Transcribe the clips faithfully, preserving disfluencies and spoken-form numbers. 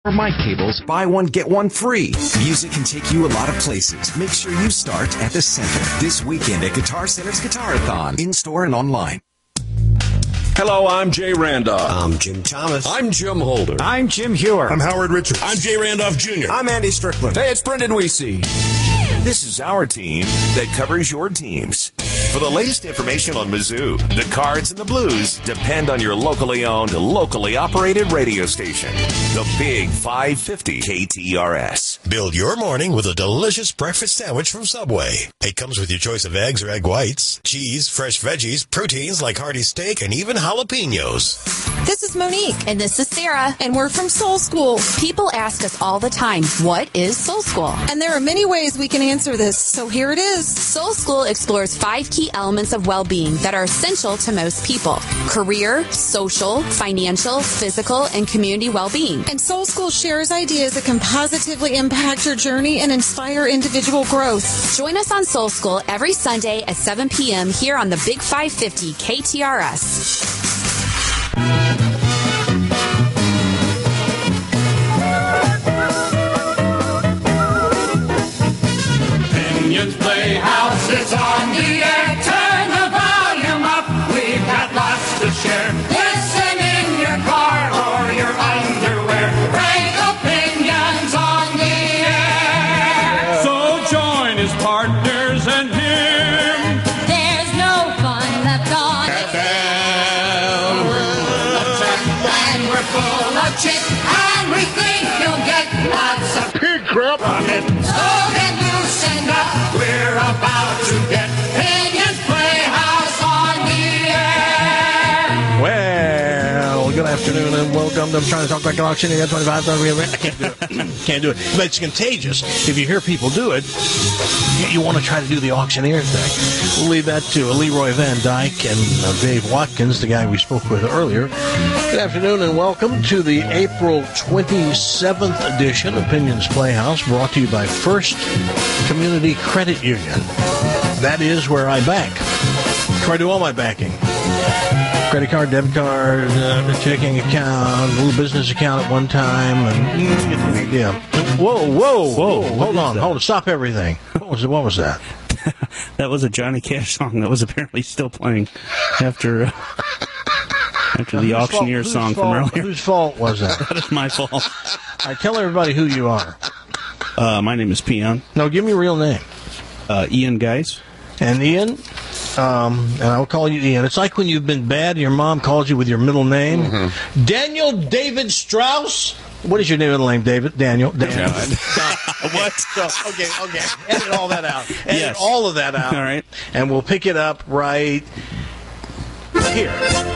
For My Cables, buy one, get one free. Music can take you a lot of places. Make sure you start at the center. This weekend at Guitar Center's Guitarathon, in-store and online. Hello, I'm Jay Randolph. I'm Jim Thomas. I'm Jim Holder. I'm Jim Hewer. I'm Howard Richards. I'm Jay Randolph Junior I'm Andy Strickland. Hey, it's Brendan Weesey. This is our team that covers your teams. For the latest information on Mizzou, the Cards, and the Blues, depend on your locally owned, locally operated radio station. The Big five fifty K T R S. Build your morning with a delicious breakfast sandwich from Subway. It comes with your choice of eggs or egg whites, cheese, fresh veggies, proteins like hearty steak, and even jalapenos. This is Monique. And this is Sarah. And we're from Soul School. People ask us all the time, what is Soul School? And there are many ways we can answer this, so here it is. Soul School explores five key elements of well-being that are essential to most people. Career, social, financial, physical, and community well-being. And Soul School shares ideas that can positively impact your journey and inspire individual growth. Join us on Soul School every Sunday at seven p.m. here on the Big five fifty K T R S. Opinions Playhouse is on the air. Turn the volume up. We've got lots to share. Listen in your car or your underwear. Frank Opinions on the air. So join his partners and him. There's no fun left on F M. And we're full of chit, and we think you'll get lots of pig crap on it. So get loosened up. We're about to get Opinions Playhouse on the air. Well, good afternoon and welcome to I'm trying to talk like an auctioneer. twenty-five I can't do it. Can't do it. But it's contagious. If you hear people do it, you want to try to do the auctioneer thing. We'll leave that to Leroy Van Dyke and uh, Dave Watkins, the guy we spoke with earlier. Good afternoon and welcome to the April twenty-seventh edition of Opinions Playhouse, brought to you by First Community Credit Union. That is where I bank. Try to do all my banking. Credit card, debit card, uh, checking account, little business account at one time, and you get the idea. Whoa, whoa, whoa! Hold on, hold on, stop everything. What was it? What was that? That was a Johnny Cash song that was apparently still playing after uh, after the Whose auctioneer fault, song fault, from earlier. Whose fault was that? That is my fault. All right, tell everybody who you are. Uh, my name is Peon. No, give me your real name. Uh, Ian Geis. And Ian, um, and I'll call you Ian. It's like when you've been bad and your mom calls you with your middle name. Mm-hmm. Daniel David Strauss. What is your middle name, David? Daniel. Daniel. What? So, okay, okay. Edit all that out. Edit Yes. all of that out. All right. And we'll pick it up right here.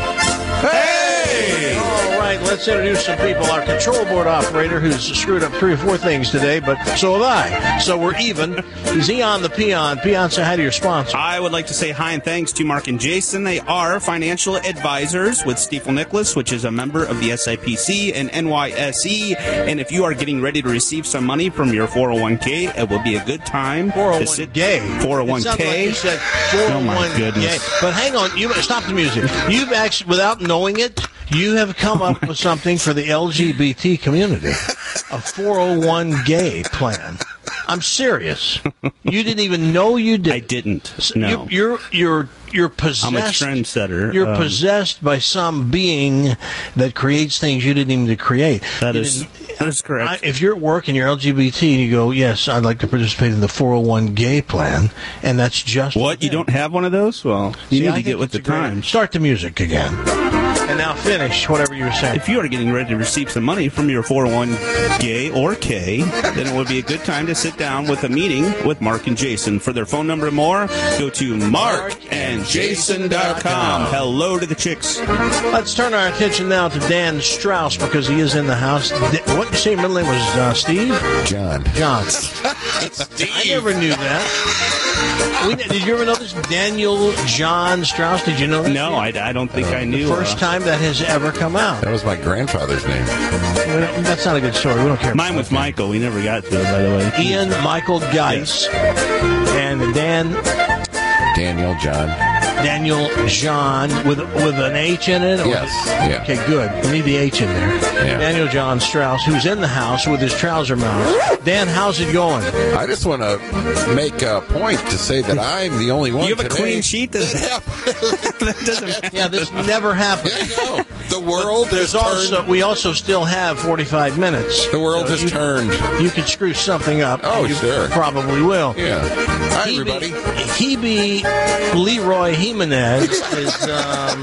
Hey! All right, let's introduce some people. Our control board operator, who's screwed up three or four things today, but so have I. So we're even. He's Eon the Peon. Peon, say hi to your sponsor. I would like to say hi and thanks to Mark and Jason. They are financial advisors with Stifel Nicholas, which is a member of the S I P C and N Y S E. And if you are getting ready to receive some money from your four oh one k, it will be a good time to sit. Gay. four oh one k. It sounded like you said four oh one Oh my goodness. gay. But hang on, you stop the music. You've actually, without knowing it, you have come up with something for the L G B T community. A four oh one gay plan. I'm serious. You didn't even know you did. I didn't. So No. you, you're you're you're possessed. I'm a trendsetter. You're Um, possessed by some being that creates things you didn't even create. That You is didn't- that is correct. I, if you're at work and you're L G B T and you go, yes, I'd like to participate in the four oh one gay plan, and that's just What? You don't have one of those? Well, you See, need I to think get with the it's a great- times. Start the music again. And now finish whatever you were saying. If you are getting ready to receive some money from your four oh one gay or K, then it would be a good time to sit down with a meeting with Mark and Jason. For their phone number and more, go to mark and jason dot com. Hello to the chicks. Let's turn our attention now to Dan Strauss because he is in the house. Da- what did you say your middle name was, uh, Steve? John. John. I never knew that. We, did you ever know this? Daniel John Strauss? Did you know that? No, I, I don't think I knew. The first uh, time that has ever come out. That was my grandfather's name. Well, that's not a good story. We don't care. Mine was Michael. We never got to it, by the way. Ian Michael Geis. And Dan. Daniel John. Daniel John with with an H in it? Or Yes. Yeah. Okay, good. We need the H in there. Yeah. Daniel John Strauss, who's in the house with his trouser mouth. Dan, how's it going? I just want to make a point to say that I'm the only one You have a today. clean sheet? That, that doesn't. Yeah, this never happened. I know. The world has There's also turned. we also still have forty-five minutes. The world So has you, turned. You could screw something up. Oh, you sure. Probably will. Yeah. Hi, Hebe- everybody. Hebe Leroy Jimenez is. Um,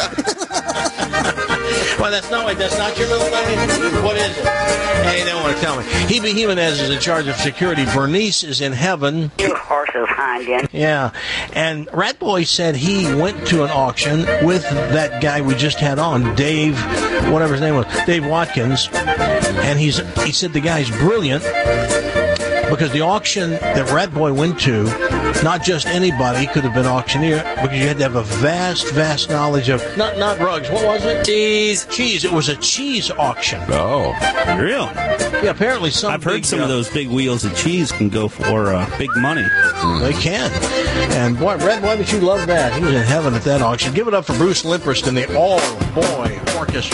well, that's not. That's not your middle name. What is it? Hey, they don't want to tell me. Hebe Jimenez is in charge of security. Bernice is in heaven. You horses hind end. Yeah, and Ratboy said he went to an auction with that guy we just had on, Dave, whatever his name was, Dave Watkins, and he's he said the guy's brilliant because the auction that Ratboy went to, not just anybody could have been auctioneer, because you had to have a vast, vast knowledge of not not rugs. What was it? Cheese. Cheese. It was a cheese auction. Oh. Real. Yeah, apparently some. I've heard big, some uh, of those big wheels of cheese can go for uh, big money. They can. And boy, Red, why would you love that? He was in heaven at that auction. Give it up for Bruce Limperst and the All Boy Orchestra.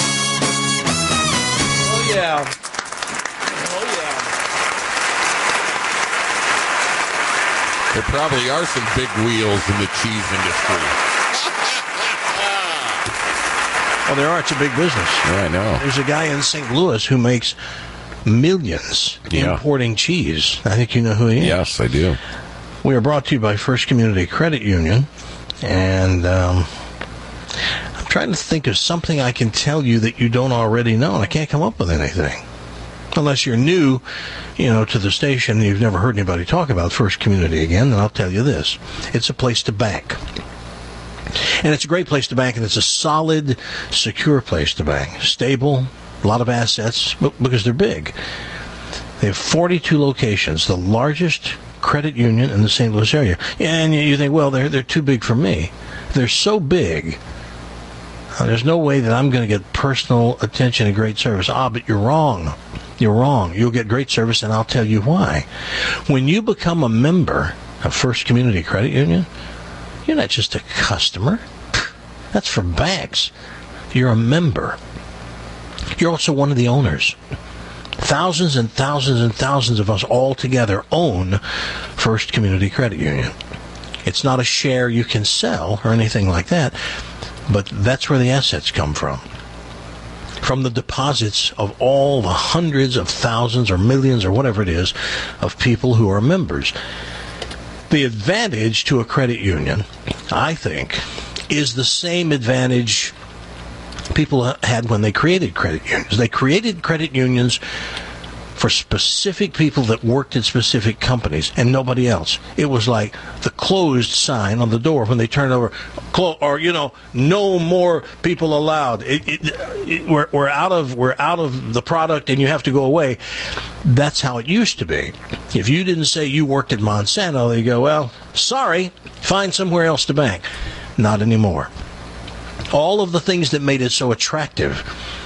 Oh, yeah. Oh, yeah. There probably are some big wheels in the cheese industry. Well, there are. It's a big business. Yeah, I know. There's a guy in Saint Louis who makes millions Yeah. importing cheese. I think you know who he is. Yes, I do. We are brought to you by First Community Credit Union, and um, I'm trying to think of something I can tell you that you don't already know, and I can't come up with anything. Unless you're new, you know, to the station and you've never heard anybody talk about First Community again, then I'll tell you this. It's a place to bank. And it's a great place to bank, and it's a solid, secure place to bank. Stable, a lot of assets, because they're big. They have forty-two locations, the largest credit union in the Saint Louis area. And you think, well, they're they're too big for me. They're so big, uh, there's no way that I'm going to get personal attention and great service. Ah, but you're wrong. You're wrong. You'll get great service, and I'll tell you why. When you become a member of First Community Credit Union, you're not just a customer. That's for banks. You're a member. You're also one of the owners. Thousands and thousands and thousands of us all together own First Community Credit Union. It's not a share you can sell or anything like that, but that's where the assets come from. From the deposits of all the hundreds of thousands or millions or whatever it is of people who are members. The advantage to a credit union, I think, is the same advantage people had when they created credit unions. They created credit unions for specific people that worked at specific companies and nobody else. It was like the closed sign on the door when they turned over, clo- or you know, no more people allowed. It, it, it, we're, we're out of we're out of the product and you have to go away. That's how it used to be. If you didn't say you worked at Monsanto, they go, well, sorry, find somewhere else to bank. Not anymore. All of the things that made it so attractive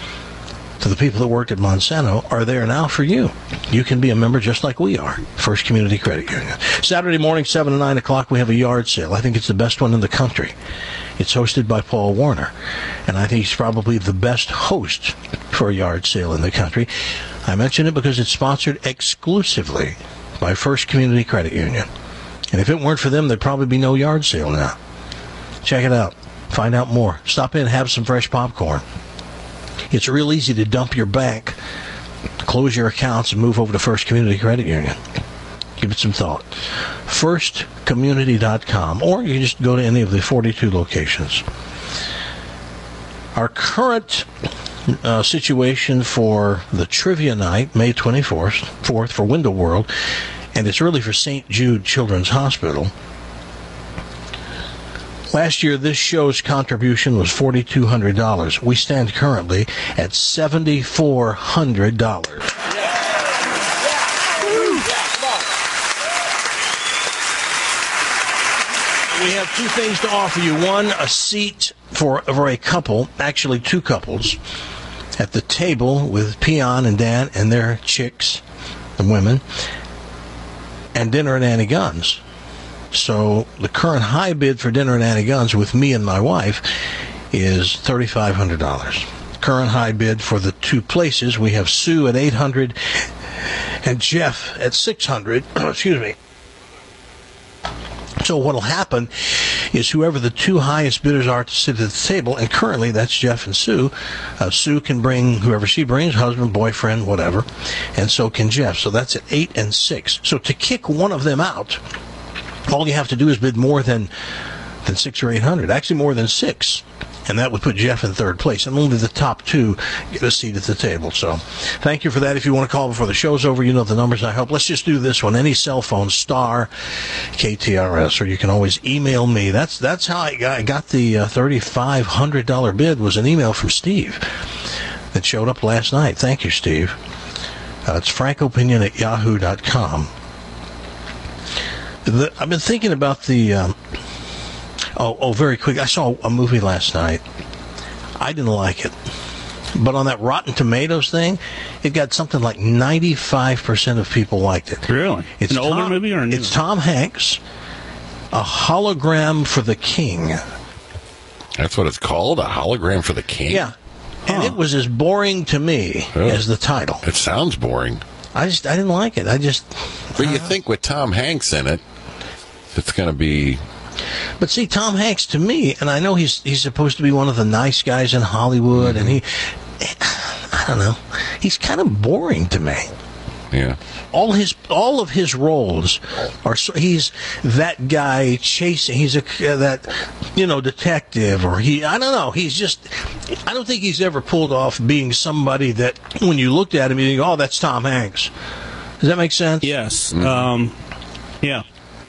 to the people that worked at Monsanto are there now for you. You can be a member just like we are. First Community Credit Union. Saturday morning, seven to nine o'clock, we have a yard sale. I think it's the best one in the country. It's hosted by Paul Warner, and I think he's probably the best host for a yard sale in the country. I mention it because it's sponsored exclusively by First Community Credit Union. And if it weren't for them, there'd probably be no yard sale now. Check it out. Find out more. Stop in and have some fresh popcorn. It's real easy to dump your bank, close your accounts, and move over to First Community Credit Union. Give it some thought. first community dot com, or you can just go to any of the forty-two locations. Our current uh, situation for the trivia night, May twenty-fourth, fourth for Window World, and it's really for Saint Jude Children's Hospital. Last year, this show's contribution was four thousand two hundred dollars. We stand currently at seven thousand four hundred dollars. We have two things to offer you. One, a seat for, for a couple, actually two couples, at the table with Peon and Dan and their chicks, the women, and dinner at Annie Gunn's. So the current high bid for dinner at Annie Gunn's with me and my wife is thirty-five hundred dollars. Current high bid for the two places, we have Sue at eight hundred dollars and Jeff at six hundred dollars. Excuse me. So what will happen is whoever the two highest bidders are to sit at the table, and currently that's Jeff and Sue. Uh, Sue can bring whoever she brings, husband, boyfriend, whatever, and so can Jeff. So that's at eight and six. So to kick one of them out, all you have to do is bid more than than six or eight hundred. Actually, more than six. And that would put Jeff in third place. And only the top two get a seat at the table. So thank you for that. If you want to call before the show's over, you know the numbers, I hope. Let's just do this one. Any cell phone, star K T R S, or you can always email me. That's that's how I got, I got the uh, thirty-five hundred dollars bid, was an email from Steve that showed up last night. Thank you, Steve. Uh, it's frankopinion at yahoo dot com. The, I've been thinking about the... Um, Oh, oh, very quick. I saw a movie last night. I didn't like it. But on that Rotten Tomatoes thing, it got something like ninety-five percent of people liked it. Really? It's an Tom, older movie or a new? It's Tom Hanks, A Hologram for the King. That's what it's called? A Hologram for the King? Yeah. And huh. It was as boring to me oh. as the title. It sounds boring. I just, I didn't like it. I just... But you think with Tom Hanks in it, it's going to be... But see, Tom Hanks, to me, and I know he's he's supposed to be one of the nice guys in Hollywood, mm-hmm. and he, I don't know, he's kind of boring to me. Yeah. All his all of his roles are so, he's that guy chasing. He's a uh, that you know detective, or he I don't know. He's just I don't think he's ever pulled off being somebody that when you looked at him you think, oh, that's Tom Hanks. Does that make sense? Yes. Mm-hmm. Um, yeah.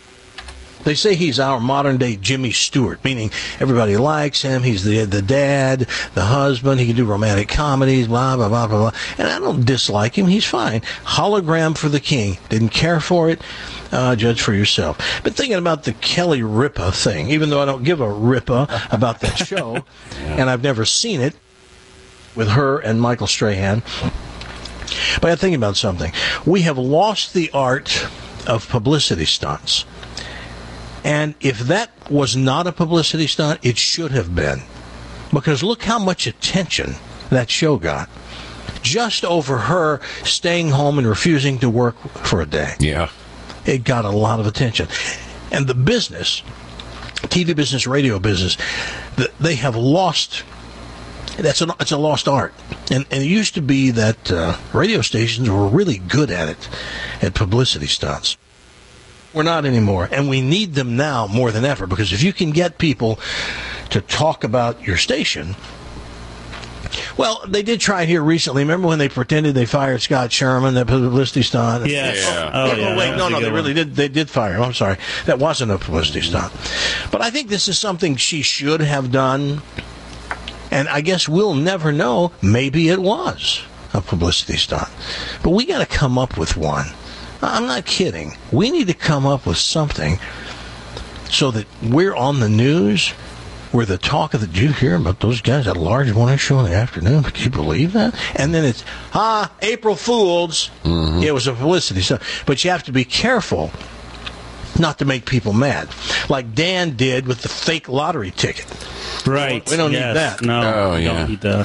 They say he's our modern-day Jimmy Stewart, meaning everybody likes him. He's the the dad, the husband. He can do romantic comedies, blah, blah, blah, blah, blah. And I don't dislike him. He's fine. Hologram for the King. Didn't care for it. Uh, judge for yourself. Been thinking about the Kelly Ripa thing, even though I don't give a Ripa about that show, and I've never seen it with her and Michael Strahan. But I'm thinking about something. We have lost the art of publicity stunts. And if that was not a publicity stunt, it should have been. Because look how much attention that show got. Just over her staying home and refusing to work for a day. Yeah. It got a lot of attention. And the business, T V business, radio business, they have lost... That's a, it's a lost art. And, and it used to be that uh, radio stations were really good at it, at publicity stunts. We're not anymore, and we need them now more than ever, because if you can get people to talk about your station... Well, they did try it here recently. Remember when they pretended they fired Scott Sherman, that publicity stunt? Yes. Yeah. Oh, yeah. Oh, wait, no, no, they one. really did. They did fire him. I'm sorry. That wasn't a publicity stunt. But I think this is something she should have done, and I guess we'll never know. Maybe it was a publicity stunt. But we got to come up with one. I'm not kidding. We need to come up with something so that we're on the news. We're the talk of the... Did you hear about those guys at Large Morning Show in the afternoon? Can you believe that? And then it's, ah, April Fools. Mm-hmm. It was a publicity stuff. But you have to be careful not to make people mad. Like Dan did with the fake lottery ticket. Right. We don't yes. need that. No, oh, we yeah. don't need that.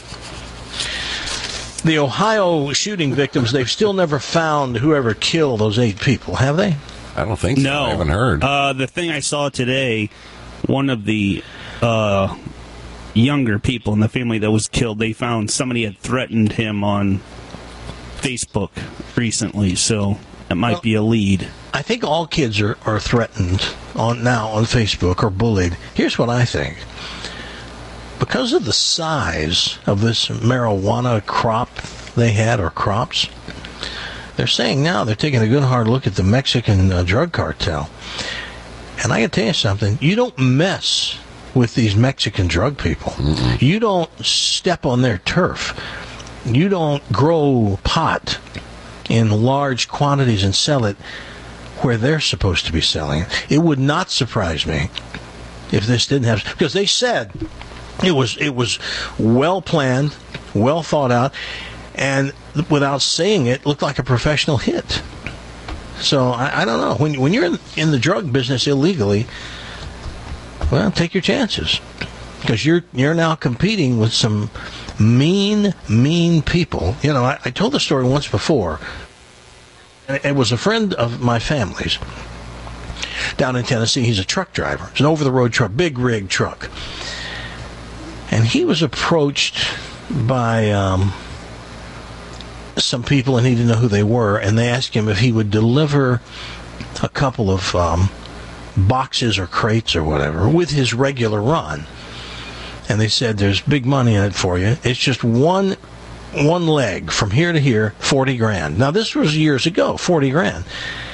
The Ohio shooting victims, they've still never found whoever killed those eight people, have they? I don't think so. No. I haven't heard. Uh, the thing I saw today, one of the uh, younger people in the family that was killed, they found somebody had threatened him on Facebook recently, so that might well, be a lead. I think all kids are, are threatened on now on Facebook or bullied. Here's what I think. Because of the size of this marijuana crop they had, or crops, they're saying now they're taking a good hard look at the Mexican uh, drug cartel. And I can tell you something, you don't mess with these Mexican drug people. Mm-mm. You don't step on their turf. You don't grow pot in large quantities and sell it where they're supposed to be selling it. It would not surprise me if this didn't have... Because they said... It was it was well planned, well thought out, and without saying it, looked like a professional hit. So I, I don't know. When when you're in, in the drug business illegally, well, take your chances, because you're you're now competing with some mean, mean people. You know, I, I told the story once before. And it was a friend of my family's down in Tennessee. He's a truck driver. It's an over-the-road truck, big rig truck. And he was approached by um, some people, and he didn't know who they were, and they asked him if he would deliver a couple of um, boxes or crates or whatever with his regular run. And they said, there's big money in it for you. It's just one one leg from here to here, forty grand. Now, this was years ago, forty grand.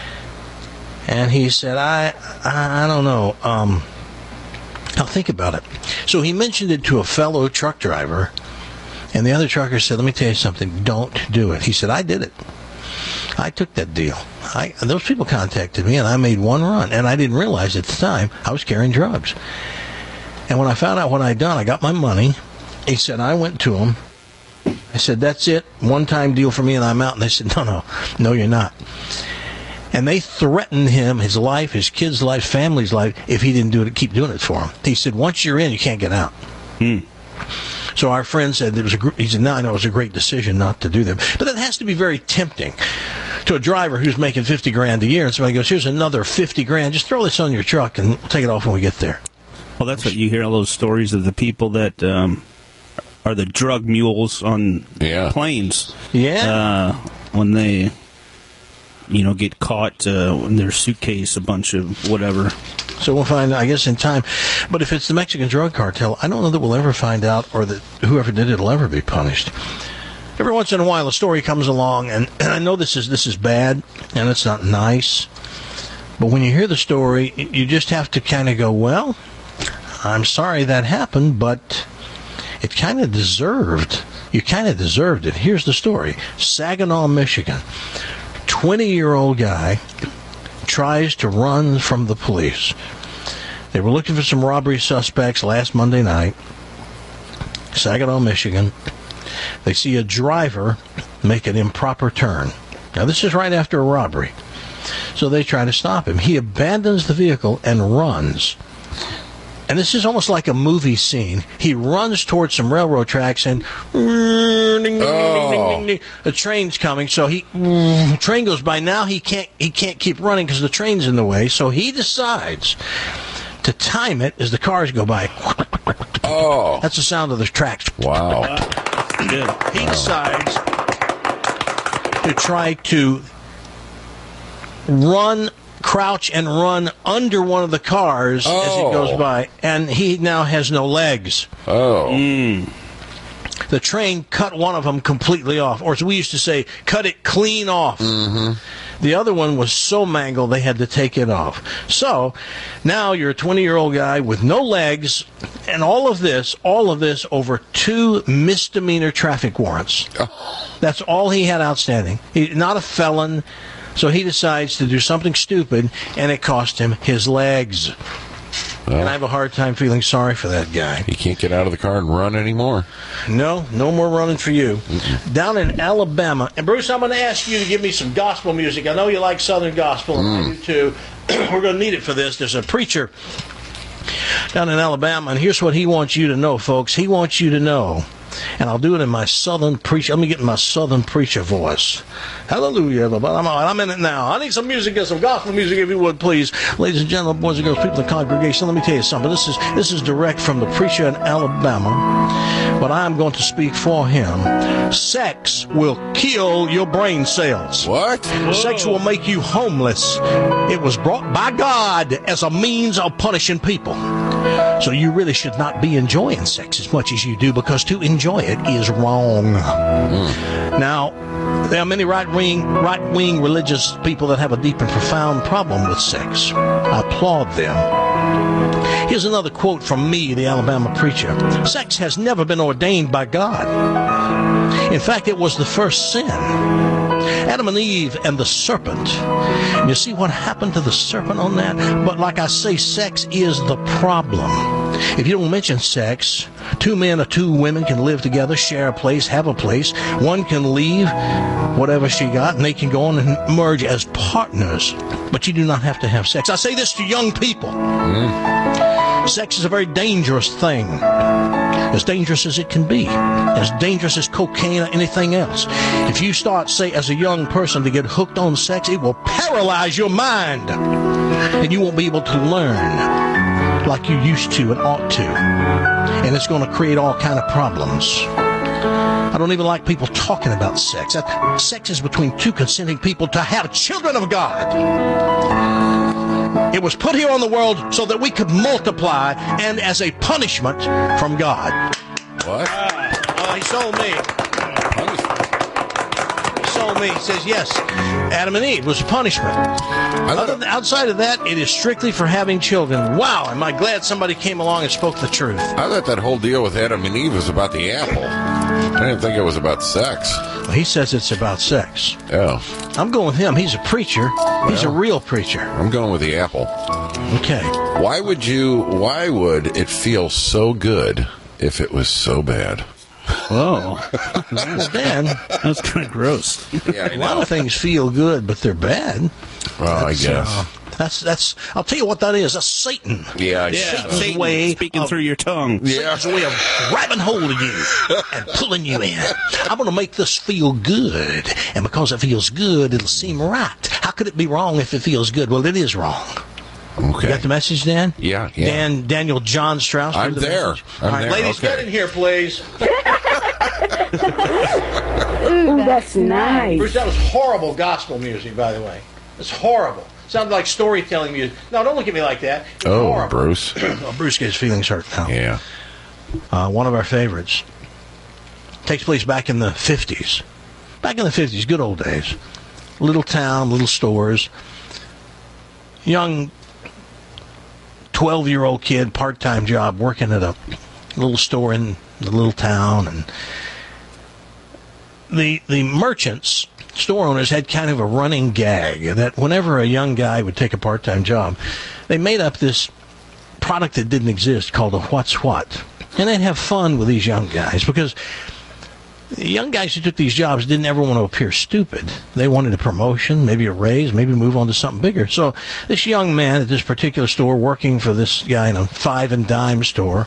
And he said, I I, I don't know. Um, I'll think about it. So he mentioned it to a fellow truck driver, and the other trucker said, let me tell you something, don't do it. He said, I did it. I took that deal. I, those people contacted me, and I made one run, and I didn't realize at the time I was carrying drugs. And when I found out what I'd done, I got my money. He said, I went to him. I said, that's it, one-time deal for me, and I'm out. And they said, no, no, no, you're not. And they threatened him, his life, his kids' life, family's life, if he didn't do it, keep doing it for him. He said, once you're in, you can't get out. Hmm. So our friend said, it was a, he said, no, I know it was a great decision not to do that. But that has to be very tempting to a driver who's making fifty grand a year, and somebody goes, here's another fifty grand, just throw this on your truck and we'll take it off when we get there. Well, that's what you hear, all those stories of the people that um, are the drug mules on yeah. planes. Yeah. Uh, when they, you know, get caught uh, in their suitcase, a bunch of whatever. So we'll find, I guess, in time. But if it's the Mexican drug cartel, I don't know that we'll ever find out, or that whoever did it will ever be punished. Every once in a while, a story comes along, and, and I know this is this is bad, and it's not nice. But when you hear the story, you just have to kind of go, well, I'm sorry that happened, but it kind of deserved, you kind of deserved it. Here's the story. Saginaw, Michigan. twenty-year-old guy tries to run from the police. They were looking for some robbery suspects last Monday night. Saginaw, Michigan. They see a driver make an improper turn. Now, this is right after a robbery. So they try to stop him. He abandons the vehicle and runs. And this is almost like a movie scene. He runs towards some railroad tracks, and oh. the train's coming. So he, the train goes by. Now he can't he can't keep running because the train's in the way. So he decides to time it as the cars go by. Oh, that's the sound of the tracks. Wow. Good. He decides to try to run. Crouch and run under one of the cars oh. as it goes by, and he now has no legs. Oh. Mm. The train cut one of them completely off, or as we used to say, cut it clean off. Mm-hmm. The other one was so mangled they had to take it off. So now you're a twenty-year-old guy with no legs, and all of this, all of this over two misdemeanor traffic warrants. Oh. That's all he had outstanding. He, not a felon. So he decides to do something stupid, and it cost him his legs. Well, and I have a hard time feeling sorry for that guy. He can't get out of the car and run anymore. No, no more running for you. Mm-mm. Down in Alabama, and Bruce, I'm going to ask you to give me some gospel music. I know you like Southern gospel, and mm. I do too. We're going to need it for this. There's a preacher down in Alabama, and here's what he wants you to know, folks. He wants you to know. And I'll do it in my southern preacher. Let me get in my southern preacher voice. Hallelujah, everybody. I'm, I'm in it now. I need some music, some gospel music, if you would, please. Ladies and gentlemen, boys and girls, people in the congregation, let me tell you something. This is this is direct from the preacher in Alabama, but I'm going to speak for him. Sex will kill your brain cells. What? Whoa. Sex will make you homeless. It was brought by God as a means of punishing people. So you really should not be enjoying sex as much as you do, because to enjoy it is wrong. Mm. Now, there are many right-wing, right-wing religious people that have a deep and profound problem with sex. I applaud them. Here's another quote from me, the Alabama preacher. Sex has never been ordained by God. In fact, it was the first sin. Adam and Eve and the serpent. And you see what happened to the serpent on that? But like I say, sex is the problem. If you don't mention sex Two men or two women can live together, share a place, have a place. One can leave whatever she got, and they can go on and merge as partners. But you do not have to have sex. I say this to young people. Mm. Sex is a very dangerous thing. As dangerous as it can be. As dangerous as cocaine or anything else. If you start, say, as a young person to get hooked on sex, it will paralyze your mind. And you won't be able to learn like you used to and ought to. And it's going to create all kind of problems. I don't even like people talking about sex. Sex is between two consenting people to have children of God. It was put here on the world so that we could multiply and as a punishment from God. What? Uh, well, he sold me. He sold me. He says, yes, Adam and Eve was a punishment. Other than, outside of that, it is strictly for having children. Wow, am I glad somebody came along and spoke the truth. I thought that whole deal with Adam and Eve was about the apple. I didn't think it was about sex. Well, he says it's about sex. Oh. I'm going with him. He's a preacher. He's well, a real preacher. I'm going with the apple. Okay. Why would you, why would it feel so good if it was so bad? Whoa. Well, Dan, that's kind of gross. Yeah, I know. A lot of things feel good, but they're bad. Well, that's, I guess. Uh, That's that's. I'll tell you what that is. That's Satan. Yeah, yeah. Satan's Satan way speaking of, through your tongue. Yeah. Satan's way of grabbing hold of you and pulling you in. I'm going to make this feel good, and because it feels good, it'll seem right. How could it be wrong if it feels good? Well, it is wrong. Okay. You got the message, Dan? Yeah, yeah. Dan, Daniel John Strauss. I'm the there. Message? I'm All right, there. ladies, okay. get in here, please. Ooh, that's nice. Bruce, that was horrible gospel music, by the way. It's horrible. Sounded like storytelling music. No, don't look at me like that. It's oh, horrible. Bruce. Oh, Bruce gets feelings hurt now. Yeah. Uh, one of our favorites. Takes place back in the fifties. Back in the fifties, good old days. Little town, little stores. Young twelve-year-old kid, part-time job, working at a little store in the little town. And the the merchants, store owners, had kind of a running gag that whenever a young guy would take a part-time job, they made up this product that didn't exist called a what's what. And they'd have fun with these young guys because the young guys who took these jobs didn't ever want to appear stupid. They wanted a promotion, maybe a raise, maybe move on to something bigger. So this young man at this particular store working for this guy in a five and dime store,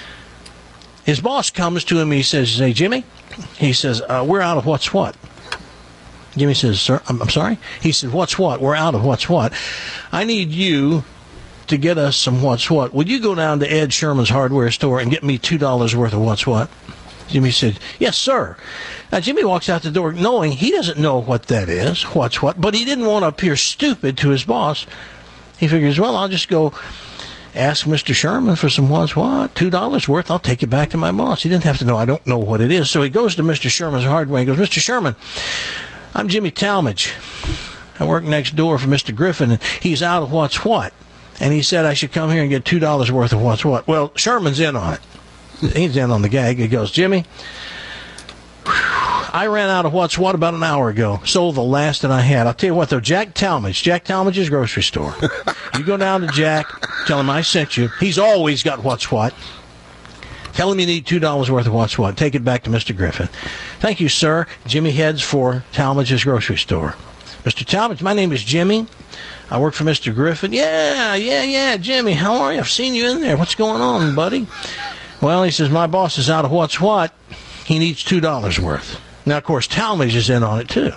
his boss comes to him and he says, hey, Jimmy, he says, uh, we're out of what's what. Jimmy says, sir, I'm, I'm sorry? He said, what's what? We're out of what's what. I need you to get us some what's what. Would you go down to Ed Sherman's hardware store and get me two dollars worth of what's what? Jimmy said, yes, sir. Now, Jimmy walks out the door knowing he doesn't know what that is, what's what, but he didn't want to appear stupid to his boss. He figures, well, I'll just go ask Mister Sherman for some what's what, two dollars worth. I'll take it back to my boss. He didn't have to know. I don't know what it is. So he goes to Mister Sherman's hardware and goes, Mister Sherman, I'm Jimmy Talmadge. I work next door for Mister Griffin, and he's out of what's what. And he said I should come here and get two dollars worth of what's what. Well, Sherman's in on it. He's in on the gag. He goes, Jimmy, whew, I ran out of what's what about an hour ago. Sold the last that I had. I'll tell you what, though, Jack Talmadge, Jack Talmadge's grocery store. You go down to Jack, tell him I sent you. He's always got what's what. Tell him you need two dollars worth of what's what. Take it back to Mister Griffin. Thank you, sir. Jimmy heads for Talmadge's grocery store. Mister Talmadge, my name is Jimmy. I work for Mister Griffin. Yeah, yeah, yeah, Jimmy, how are you? I've seen you in there. What's going on, buddy? Well, he says, my boss is out of what's what. He needs two dollars worth. Now, of course, Talmadge is in on it, too.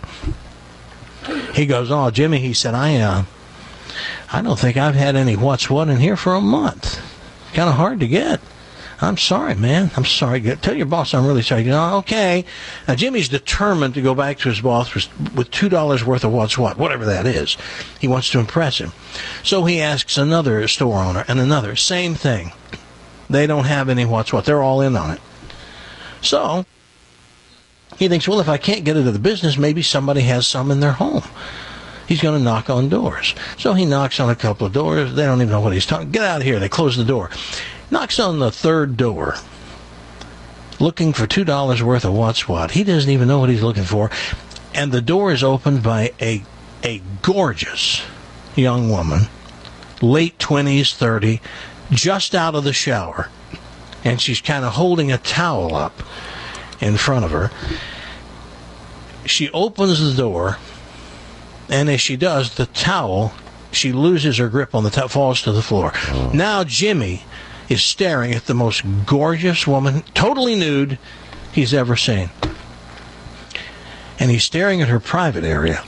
He goes, oh, Jimmy, he said, I uh, I don't think I've had any what's what in here for a month. Kind of hard to get. I'm sorry, man. I'm sorry. Tell your boss I'm really sorry. You know, okay. Now, Jimmy's determined to go back to his boss with two dollars worth of what's what, whatever that is. He wants to impress him. So he asks another store owner and another. Same thing. They don't have any what's what. They're all in on it. So he thinks, well, if I can't get into the business, maybe somebody has some in their home. He's going to knock on doors. So he knocks on a couple of doors. They don't even know what he's talking. Get out of here. They close the door. Knocks on the third door, looking for two dollars worth of what's what. He doesn't even know what he's looking for. And the door is opened by a a gorgeous young woman, late twenties, thirty, just out of the shower. and she's kind of holding a towel up in front of her. She opens the door, and as she does, the towel, she loses her grip on the towel, falls to the floor. Oh. Now Jimmy is staring at the most gorgeous woman, totally nude, he's ever seen. And he's staring at her private area.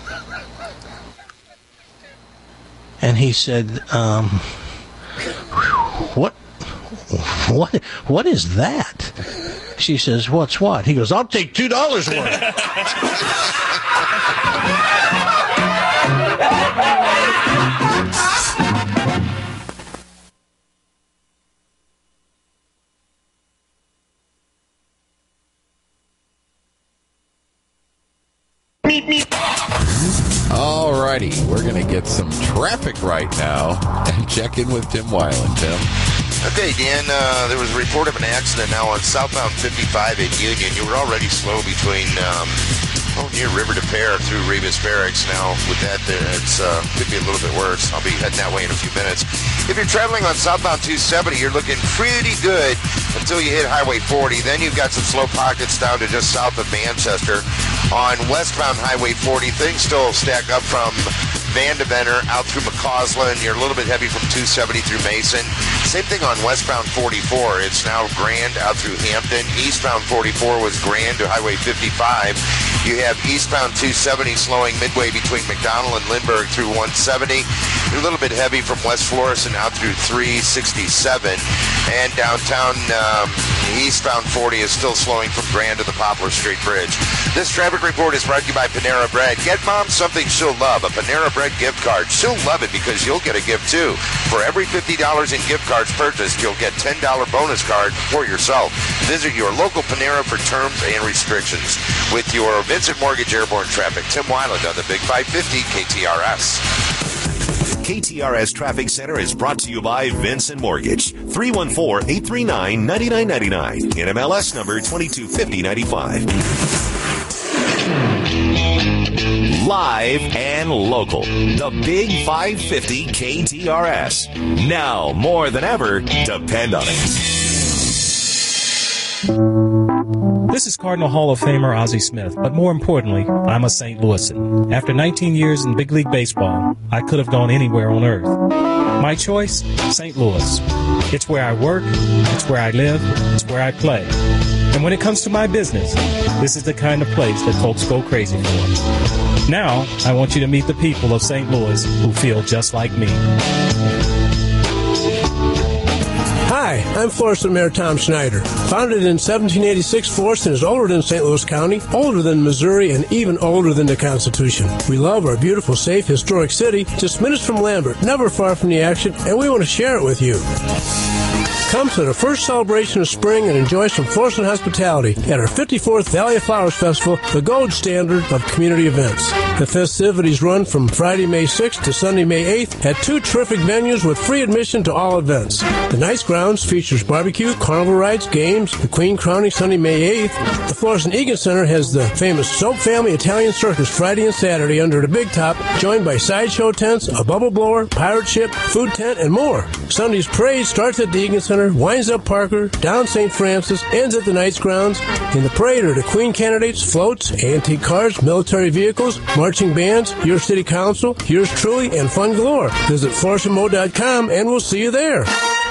And he said, um, what, what, what is that? She says, what's what? He goes, I'll take two dollars worth. All righty, we're going to get some traffic right now and check in with Tim Weiland. Tim? Okay, Dan, uh, there was a report of an accident now on southbound fifty-five at Union. You were already slow between, um, oh, near River de Pere through Rebus Barracks. Now, with that, it's uh, could be a little bit worse. I'll be heading that way in a few minutes. If you're traveling on southbound two seventy, you're looking pretty good until you hit Highway forty. Then you've got some slow pockets down to just south of Manchester. On westbound Highway forty, things still stack up from Vandeventer out through McCausland. You're a little bit heavy from two seventy through Mason. Same thing on westbound forty-four. It's now Grand out through Hampton. Eastbound forty-four was Grand to Highway fifty-five. You have eastbound two seventy slowing midway between McDonald and Lindbergh through one seventy. You're a little bit heavy from West Florissant out through three sixty-seven. And downtown um, eastbound forty is still slowing from Grand to the Poplar Street Bridge. This traffic report is brought to you by Panera Bread. Get mom something she'll love, a Panera Bread gift card. She'll love it because you'll get a gift too. For every fifty dollars in gift cards purchased, you'll get ten dollars bonus card for yourself. Visit your local Panera for terms and restrictions. With your Vincent Mortgage Airborne Traffic, Tim Weiland on the Big five fifty K T R S. K T R S Traffic Center is brought to you by Vincent Mortgage. three one four, eight three nine, nine nine nine nine. N M L S number twenty-two fifty ninety-five. Live and local. The Big five fifty K T R S. Now, more than ever, depend on it. This is Cardinal Hall of Famer Ozzie Smith, but more importantly, I'm a Saint Louisan. After nineteen years in big league baseball, I could have gone anywhere on earth. My choice? Saint Louis. It's where I work, it's where I live, it's where I play. And when it comes to my business, this is the kind of place that folks go crazy for. Now, I want you to meet the people of Saint Louis who feel just like me. Hi, I'm Florissant Mayor Tom Schneider. Founded in seventeen eighty-six, Florissant is older than Saint Louis County, older than Missouri, and even older than the Constitution. We love our beautiful, safe, historic city, just minutes from Lambert, never far from the action, and we want to share it with you. Come to the first celebration of spring and enjoy some Florissant hospitality at our fifty-fourth Valley of Flowers Festival, the gold standard of community events. The festivities run from Friday, May sixth to Sunday, May eighth at two terrific venues with free admission to all events. The Nice Grounds features barbecue, carnival rides, games, the Queen crowning Sunday, May eighth. The Florissant Egan Center has the famous Soap Family Italian Circus Friday and Saturday under the Big Top, joined by sideshow tents, a bubble blower, pirate ship, food tent, and more. Sunday's parade starts at the Egan Center, winds up Parker, down Saint Francis, ends at the Knights Grounds. In the parade are the Queen candidates, floats, antique cars, military vehicles, marching bands, your city council, yours truly, and fun galore. Visit florissant mo dot com and we'll see you there.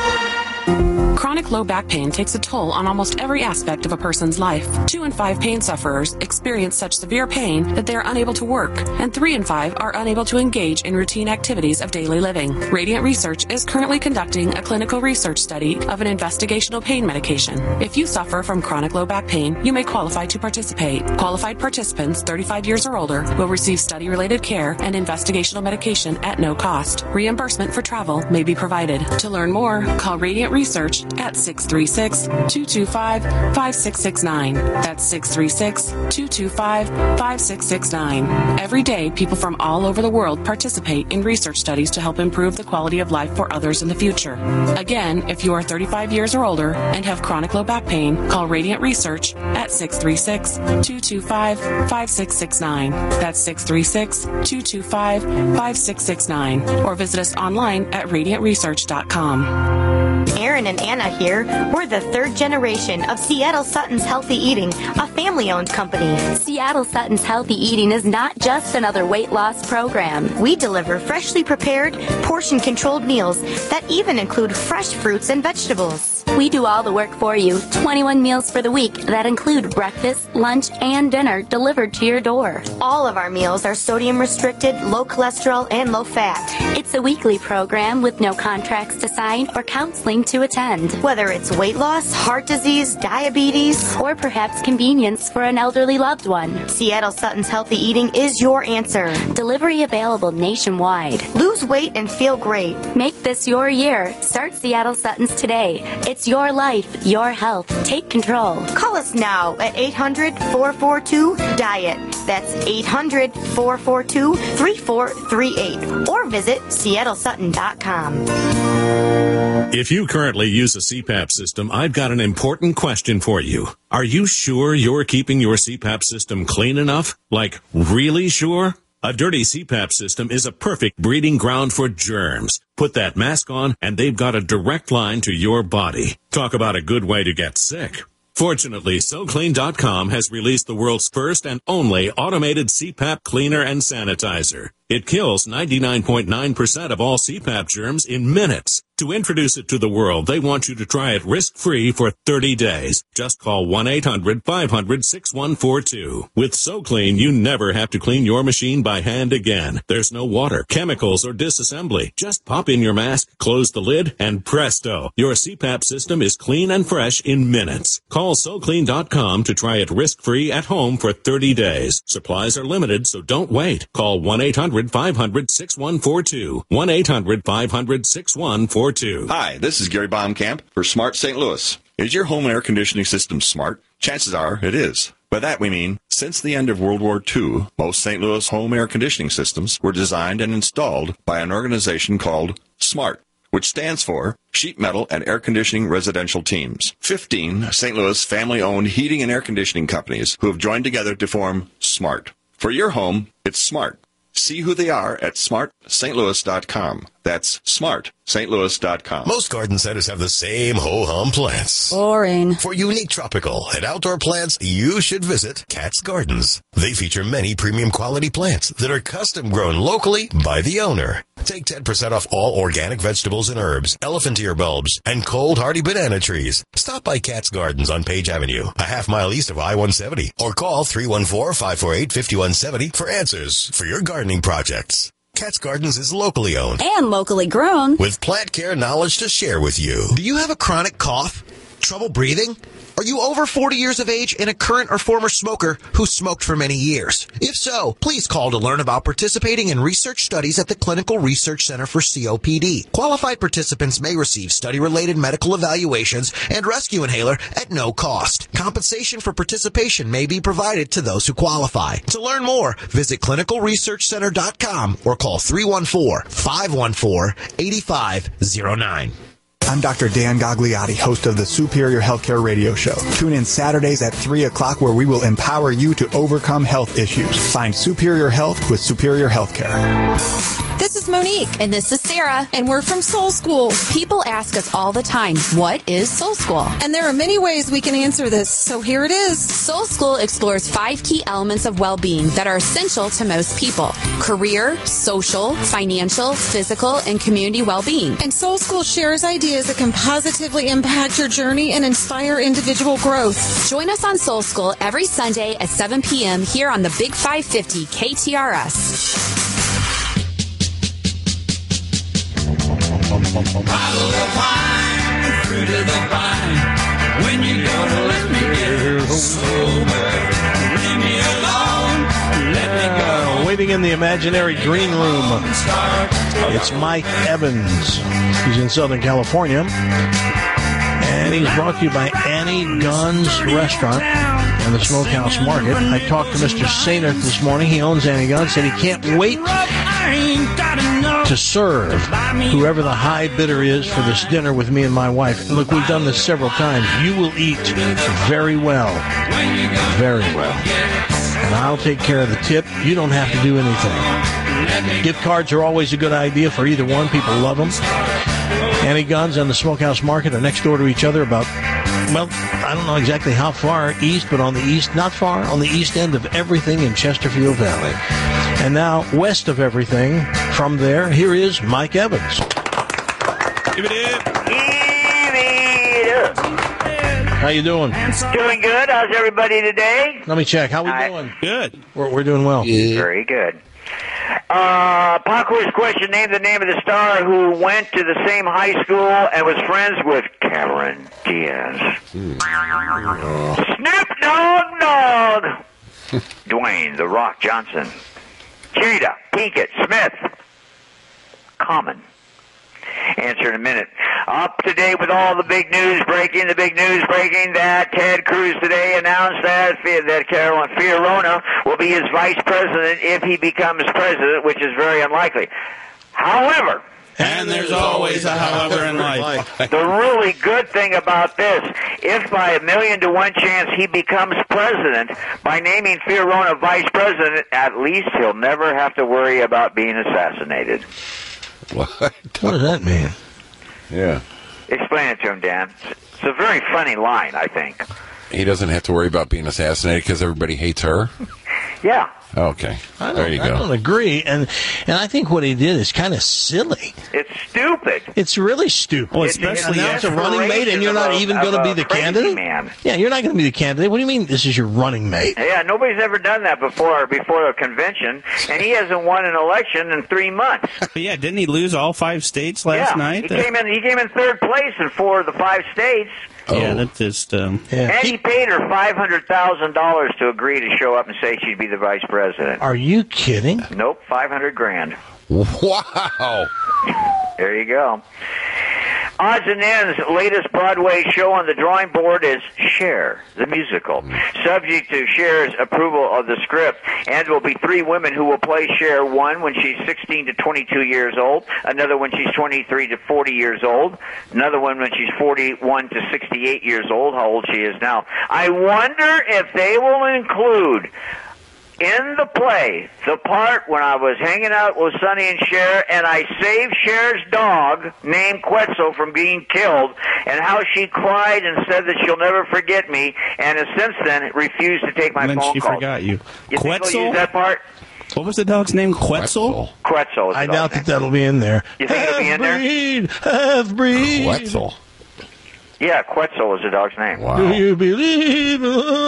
Chronic low back pain takes a toll on almost every aspect of a person's life. Two in five pain sufferers experience such severe pain that they are unable to work, and three in five are unable to engage in routine activities of daily living. Radiant Research is currently conducting a clinical research study of an investigational pain medication. If you suffer from chronic low back pain, you may qualify to participate. Qualified participants thirty-five years or older will receive study-related care and investigational medication at no cost. Reimbursement for travel may be provided. To learn more, call Radiant Research at six three six, two two five, five six six nine. That's six three six, two two five, five six six nine. Every day, people from all over the world participate in research studies to help improve the quality of life for others in the future. Again, if you are thirty-five years or older and have chronic low back pain, call Radiant Research at six three six, two two five, five six six nine. That's six three six, two two five, five six six nine. Or visit us online at radiant research dot com. Aaron and Anna not here. We're the third generation of Seattle Sutton's Healthy Eating, a family-owned company. Seattle Sutton's Healthy Eating is not just another weight loss program. We deliver freshly prepared, portion-controlled meals that even include fresh fruits and vegetables. We do all the work for you. twenty-one meals for the week that include breakfast, lunch, and dinner delivered to your door. All of our meals are sodium restricted, low cholesterol, and low fat. It's a weekly program with no contracts to sign or counseling to attend. Whether it's weight loss, heart disease, diabetes, or perhaps convenience for an elderly loved one, Seattle Sutton's Healthy Eating is your answer. Delivery available nationwide. Lose weight and feel great. Make this your year. Start Seattle Sutton's today. It's your life, your health. Take control. Call us now at eight hundred, four four two, diet. That's eight hundred, four four two, three four three eight. Or visit seattle sutton dot com. If you currently use a C PAP system, I've got an important question for you. Are you sure you're keeping your C PAP system clean enough? Like, really sure? A dirty C PAP system is a perfect breeding ground for germs. Put that mask on, and they've got a direct line to your body. Talk about a good way to get sick. Fortunately, So Clean dot com has released the world's first and only automated C PAP cleaner and sanitizer. It kills ninety-nine point nine percent of all C PAP germs in minutes. To introduce it to the world, they want you to try it risk-free for thirty days. Just call one eight hundred, five hundred, six one four two. With So Clean, you never have to clean your machine by hand again. There's no water, chemicals, or disassembly. Just pop in your mask, close the lid, and presto, your C PAP system is clean and fresh in minutes. Call So Clean dot com to try it risk-free at home for thirty days. Supplies are limited, so don't wait. Call one eight hundred, five hundred, six one four two. one eight hundred, five hundred, six one four two. Hi, this is Gary Baumkamp for Smart Saint Louis. Is your home air conditioning system smart? Chances are it is. By that we mean, since the end of World War Two, most Saint Louis home air conditioning systems were designed and installed by an organization called SMART, which stands for Sheet Metal and Air Conditioning Residential Teams. Fifteen Saint Louis family-owned heating and air conditioning companies who have joined together to form SMART. For your home, it's smart. See who they are at smart st louis dot com. That's smart st louis dot com. Most garden centers have the same ho-hum plants. Boring. For unique tropical and outdoor plants, you should visit Katz Gardens. They feature many premium quality plants that are custom grown locally by the owner. Take ten percent off all organic vegetables and herbs, elephant ear bulbs, and cold hardy banana trees. Stop by Katz Gardens on Page Avenue, a half mile east of I one seventy, or call three one four, five four eight, five one seven zero for answers for your gardening projects. Katz Gardens is locally owned and locally grown with plant care knowledge to share with you. Do you have a chronic cough? Trouble breathing? Are you over forty years of age and a current or former smoker who smoked for many years? If so, please call to learn about participating in research studies at the Clinical Research Center for C O P D. Qualified participants may receive study-related medical evaluations and rescue inhaler at no cost. Compensation for participation may be provided to those who qualify. To learn more, visit clinical research center dot com or call three one four, five one four, eight five zero nine. I'm Doctor Dan Gagliotti, host of the Superior Healthcare Radio Show. Tune in Saturdays at three o'clock where we will empower you to overcome health issues. Find Superior Health with Superior Healthcare. This is Monique. And this is Sarah. And we're from Soul School. People ask us all the time, what is Soul School? And there are many ways we can answer this, so here it is. Soul School explores five key elements of well-being that are essential to most people. Career, social, financial, physical, and community well-being. And Soul School shares ideas that can positively impact your journey and inspire individual growth. Join us on Soul School every Sunday at seven p.m. here on the Big five fifty K T R S. Bottle of wine, fruit of the vine. When you gonna let me get sober? Leave me alone. Let me go. Uh, waiting in the imaginary green room. It's Mike Evans. He's in Southern California. And he's brought to you by Annie Gunn's Restaurant and the Smokehouse Market. I talked to Mister Sainert this morning. He owns Annie Gunn. Said he can't wait to serve whoever the high bidder is for this dinner with me and my wife. And look, we've done this several times. You will eat very well. Very well. And I'll take care of the tip. You don't have to do anything. Gift cards are always a good idea for either one. People love them. Annie Guns and the Smokehouse Market are next door to each other about, well, I don't know exactly how far east, but on the east, not far, on the east end of everything in Chesterfield Valley. And now, west of everything, from there, here is Mike Evans. Give it in. How you doing? Doing good. How's everybody today? Let me check. How we I, doing? Good. We're, we're doing well. Very good. Uh, pop quiz question. Name the name of the star who went to the same high school and was friends with Cameron Diaz. Hmm. Snoop Dogg Dogg. Dwayne The Rock Johnson. Cheetah Pinkett Smith. Common. Answer in a minute. Up to date with all the big news breaking. The big news breaking that Ted Cruz today announced that that Carolyn Fiorina will be his vice president if he becomes president, which is very unlikely. However, and there's always a however in life. The really good thing about this, if by a million to one chance he becomes president, by naming Fiorina vice president, at least he'll never have to worry about being assassinated. What? What does that mean? Yeah. Explain it to him, Dan. It's a very funny line, I think. He doesn't have to worry about being assassinated because everybody hates her? Yeah. Okay. I There you I go. don't agree, and and I think what he did is kind of silly. It's stupid. It's really stupid. Well, especially now it's a running mate, and you're not even going to be the candidate. Man. Yeah, you're not going to be the candidate. What do you mean? This is your running mate? Yeah, nobody's ever done that before before a convention, and he hasn't won an election in three months. But yeah, didn't he lose all five states last yeah, night? he came in. He came in third place in four of the five states. Yeah, that just. Um, And he paid her five hundred thousand dollars to agree to show up and say she'd be the vice president. Are you kidding? Nope, five hundred grand. Wow. There you go. Odds and Ends' latest Broadway show on the drawing board is Cher, the musical. Subject to Cher's approval of the script, and will be three women who will play Cher, one when she's sixteen to twenty-two years old, another when she's twenty-three to forty years old, another one when she's forty-one to sixty-eight years old, how old she is now. I wonder if they will include in the play the part when I was hanging out with Sonny and Cher and I saved Cher's dog named Quetzal from being killed, and how she cried and said that she'll never forget me, and has since then refused to take my and then phone she call. forgot you. You think they'll Quetzal? use that part? What was the dog's name? Quetzal? Quetzal. Is the I dog's doubt name. that that'll be in there. You think it'll be in there? Half-breed, half-breed. Quetzal. Yeah, Quetzal is the dog's name. Wow. Do you believe?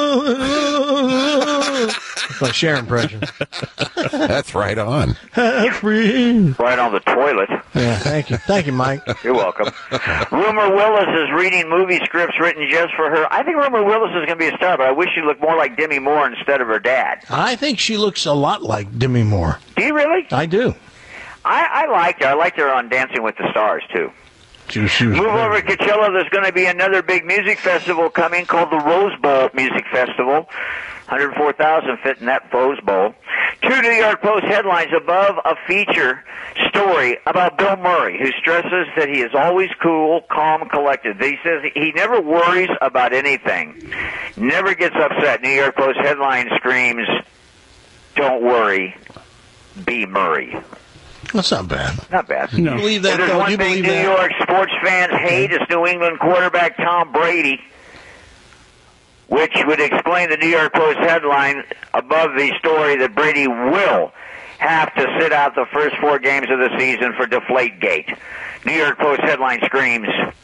That's my Cher impression. That's right on. Half-breed. Right on the toilet. Yeah, thank you. Thank you, Mike. You're welcome. Rumor Willis is reading movie scripts written just for her. I think Rumor Willis is going to be a star, but I wish she looked more like Demi Moore instead of her dad. I think she looks a lot like Demi Moore. Do you really? I do. I, I liked her. I liked her on Dancing with the Stars, too. She was, she was Move over to Coachella. There's going to be another big music festival coming called the Rose Bowl Music Festival. one hundred four thousand fit in that Rose Bowl. Two New York Post headlines above a feature story about Bill Murray, who stresses that he is always cool, calm, collected. He says he never worries about anything, never gets upset. New York Post headline screams, "Don't worry, be Murray." That's not bad. Not bad. No. You believe that, If there's though? one You thing believe New that? York sports fans hate is New England quarterback Tom Brady, which would explain the New York Post headline above the story that Brady will have to sit out the first four games of the season for Deflategate. New York Post headline screams,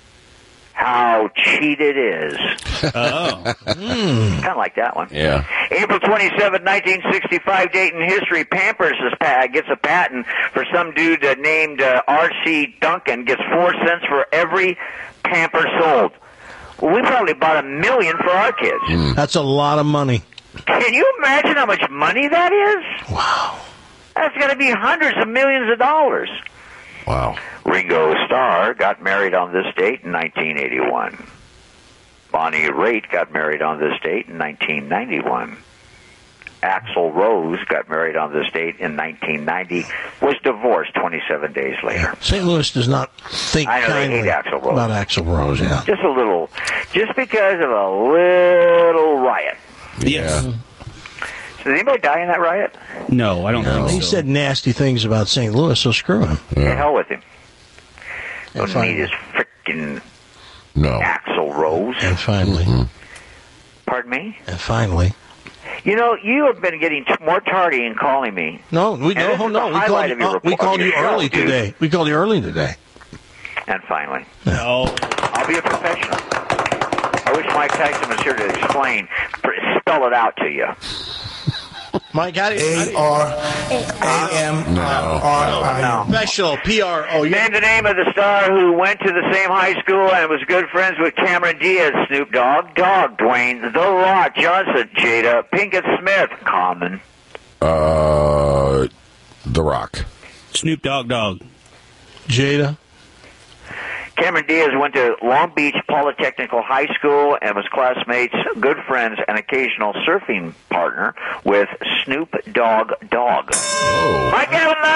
"How cheat it is." Oh. Mm. Kind of like that one. Yeah. April twenty-seventh, nineteen sixty-five, date in history. Pampers is, uh, gets a patent for some dude uh, named uh, R C Duncan, gets four cents for every Pamper sold. Well, we probably bought a million for our kids. Mm. That's a lot of money. Can you imagine how much money that is? Wow. That's going to be hundreds of millions of dollars. Wow. Ringo Starr got married on this date in nineteen eighty-one. Bonnie Raitt got married on this date in nineteen ninety-one. Axl Rose got married on this date in nineteen ninety, was divorced twenty-seven days later. Saint Louis does not think I know they kindly hate Axl Rose. about Axl Rose, yeah. Just a little, just because of a little riot. Yes. Did anybody die in that riot? No, I don't No, think so. he said nasty things about Saint Louis, so screw him. The hell with him. Don't finally- need his frickin' No. Axl Rose. And finally, Pardon me? and finally. You know, you have been getting t- more tardy in calling me. No, we And this no, is no. the We highlight called, of your uh, report- we of called your you show, early dude. today. We called you early today. And finally. No. I'll be a professional. I wish Mike Tyson was here to explain, pr- spell it out to you. Mike, how do you... A R A M No. R I N. Special P R O. Name the name of the star who went to the same high school and was good friends with Cameron Diaz, Snoop Dogg, Dogg, Dwayne, The Rock, Johnson, Jada, Pinkett Smith, Common. Uh, The Rock. Snoop Dogg Dogg. Jada. Cameron Diaz went to Long Beach Polytechnical High School and was classmates, good friends, and occasional surfing partner with Snoop Dogg Dogg. Oh. Mike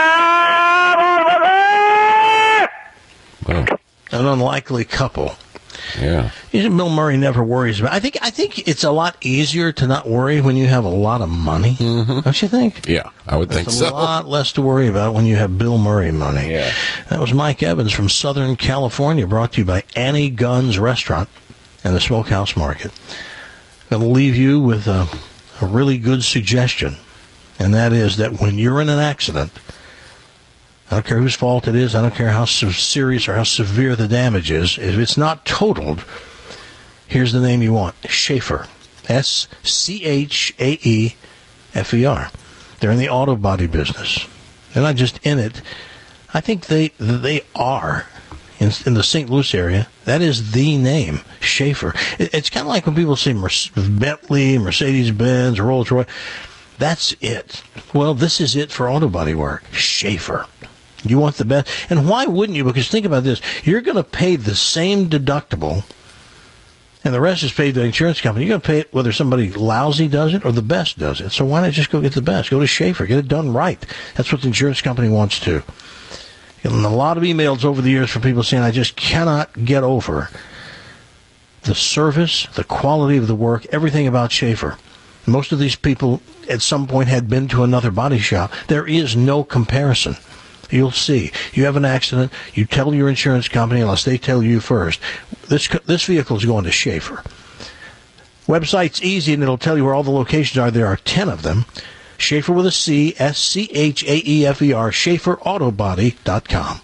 Evans! Wow. An unlikely couple. Yeah. You know, Bill Murray never worries about. I think. I think it's a lot easier to not worry when you have a lot of money. Mm-hmm. Don't you think? Yeah, I would think There's so. a lot less to worry about when you have Bill Murray money. Yeah. That was Mike Evans from Southern California, brought to you by Annie Gunn's Restaurant and the Smokehouse Market. I'm going to leave you with a, a really good suggestion, and that is that when you're in an accident, I don't care whose fault it is, I don't care how se- serious or how severe the damage is, if it's not totaled, here's the name you want, Schaefer. S C H A E F E R. They're in the auto body business. They're not just in it. I think they they are in, in the Saint Louis area. That is the name, Schaefer. It, it's kind of like when people say Merce- Bentley, Mercedes-Benz, Rolls-Royce. That's it. Well, this is it for auto body work. Schaefer. You want the best. And why wouldn't you? Because think about this. You're going to pay the same deductible, and the rest is paid by the insurance company. You're going to pay it whether somebody lousy does it or the best does it. So why not just go get the best? Go to Schaefer. Get it done right. That's what the insurance company wants to. And a lot of emails over the years from people saying, I just cannot get over the service, the quality of the work, everything about Schaefer. Most of these people at some point had been to another body shop. There is no comparison. You'll see. You have an accident, you tell your insurance company, unless they tell you first, this this vehicle is going to Schaefer. Website's easy, and it'll tell you where all the locations are. There are ten of them. Schaefer with a C, S C H A E F E R, Schaefer Auto Body dot com.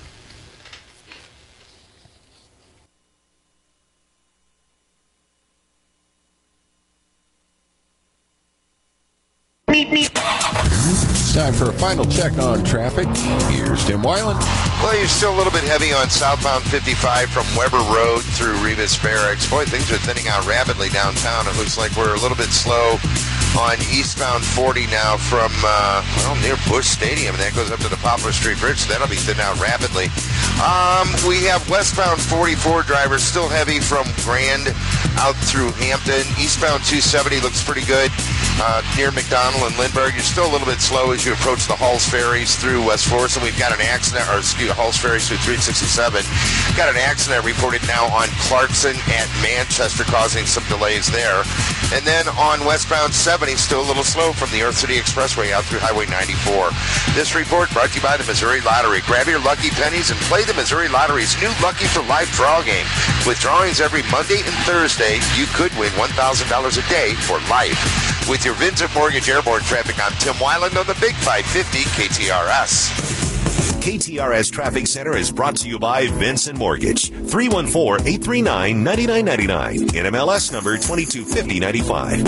Time for a final check on traffic. Here's Tim Weiland. Well, you're still a little bit heavy on southbound fifty-five from Weber Road through Rivas Barracks. Boy, things are thinning out rapidly downtown. It looks like we're a little bit slow on eastbound forty now from, uh, well, near Busch Stadium. And that goes up to the Poplar Street Bridge, so that'll be thinning out rapidly. Um, we have westbound forty-four drivers still heavy from Grand out through Hampton. Eastbound two seventy looks pretty good. Uh, near McDonald and Lindbergh, you're still a little bit slow as you approach the Halls Ferries through West Forest, and we've got an accident, or excuse me, Halls Ferries through three sixty-seven. Got an accident reported now on Clarkson at Manchester, causing some delays there. And then on westbound seventy, still a little slow from the Earth City Expressway out through Highway ninety-four. This report brought to you by the Missouri Lottery. Grab your lucky pennies and play the Missouri Lottery's new Lucky for Life draw game. With drawings every Monday and Thursday, you could win one thousand dollars a day for life. With your Vincent Mortgage Airborne traffic, I'm Tim Weiland on the Big five fifty K T R S. K T R S Traffic Center is brought to you by Vincent Mortgage. three one four, eight three nine, nine nine nine nine. N M L S number twenty-two fifty ninety-five.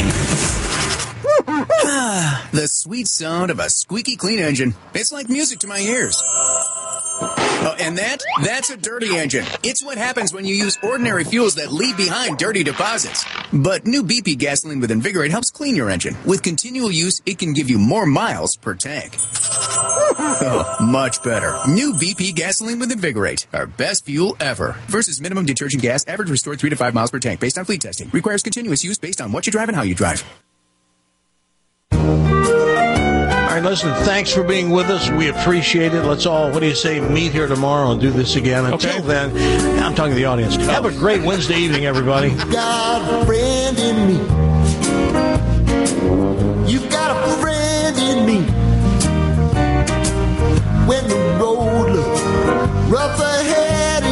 The sweet sound of a squeaky clean engine. It's like music to my ears. Oh, and that? That's a dirty engine. It's what happens when you use ordinary fuels that leave behind dirty deposits. But new B P gasoline with Invigorate helps clean your engine. With continual use, it can give you more miles per tank. Oh, much better. New B P gasoline with Invigorate. Our best fuel ever. Versus minimum detergent gas, average restored three to five miles per tank based on fleet testing. Requires continuous use based on what you drive and how you drive. All right, listen, thanks for being with us. We appreciate it. Let's all, what do you say, meet here tomorrow and do this again. Until Okay. then, I'm talking to the audience. Have a great Wednesday evening, everybody. Got a friend in me. You've got a friend in me. When the road looks rough ahead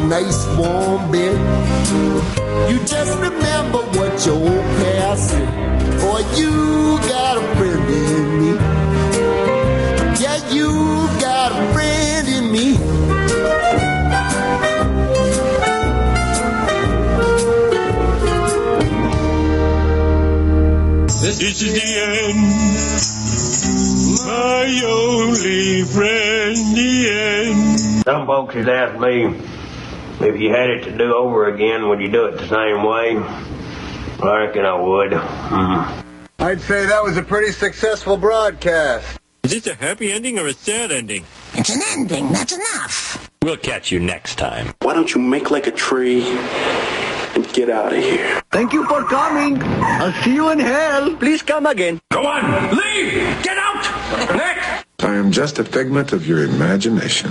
nice warm bed. You just remember what your old past said. Boy, you got a friend in me. Yeah, you got a friend in me. This is the end, my only friend, the end. Some folks has asked me, if you had it to do over again, would you do it the same way? Well, I reckon I would. Mm. I'd say that was a pretty successful broadcast. Is this a happy ending or a sad ending? It's an ending, that's enough. We'll catch you next time. Why don't you make like a tree and get out of here? Thank you for coming. I'll see you in hell. Please come again. Go on, leave! Get out! Next! I am just a figment of your imagination.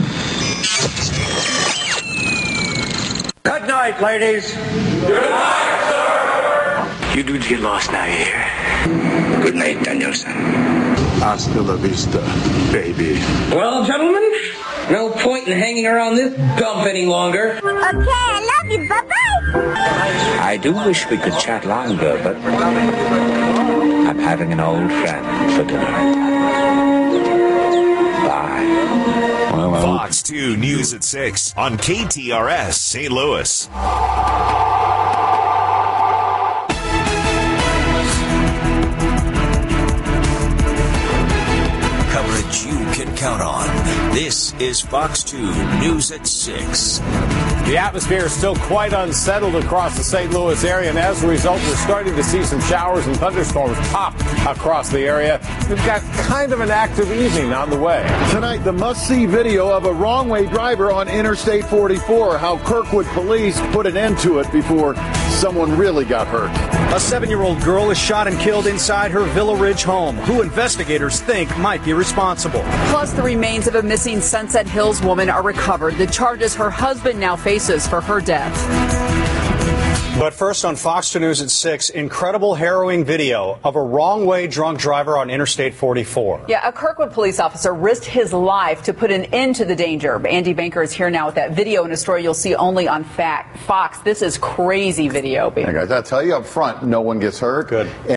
Good night, ladies. Good night, sir! You dudes get lost now, you hear? Good night, Danielson. Hasta la vista, baby. Well, gentlemen, no point in hanging around this dump any longer. Okay, I love you. Bye-bye. I do wish we could chat longer, but I'm having an old friend for dinner. Bye. Fox two News at six on K T R S Saint Louis. Coverage you can count on. This is Fox two News at six. The atmosphere is still quite unsettled across the Saint Louis area, and as a result, we're starting to see some showers and thunderstorms pop across the area. We've got kind of an active evening on the way. Tonight, the must-see video of a wrong-way driver on Interstate forty-four, how Kirkwood police put an end to it before someone really got hurt. A seven-year-old girl is shot and killed inside her Villa Ridge home, who investigators think might be responsible. Plus, the remains of a missing Sunset Hills woman are recovered. The charges her husband now faces for her death. But first on Fox two News at six, incredible harrowing video of a wrong-way drunk driver on Interstate forty-four. Yeah, a Kirkwood police officer risked his life to put an end to the danger. Andy Banker is here now with that video and a story you'll see only on Fox. This is crazy video. Hey guys, I'll tell you up front, no one gets hurt. Good.